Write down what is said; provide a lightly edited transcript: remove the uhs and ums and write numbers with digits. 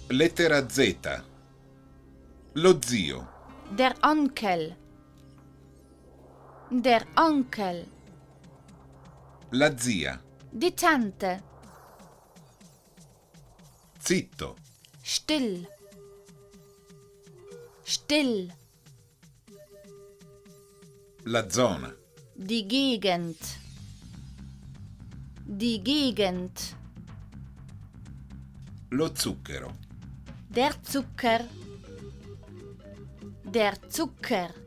Lettera Z. Lo zio. Der Onkel. Der Onkel. La zia. Die Tante. Zitto. Still. Still. La zona. Die Gegend. Die Gegend. Lo zucchero. Der Zucker. Der Zucker.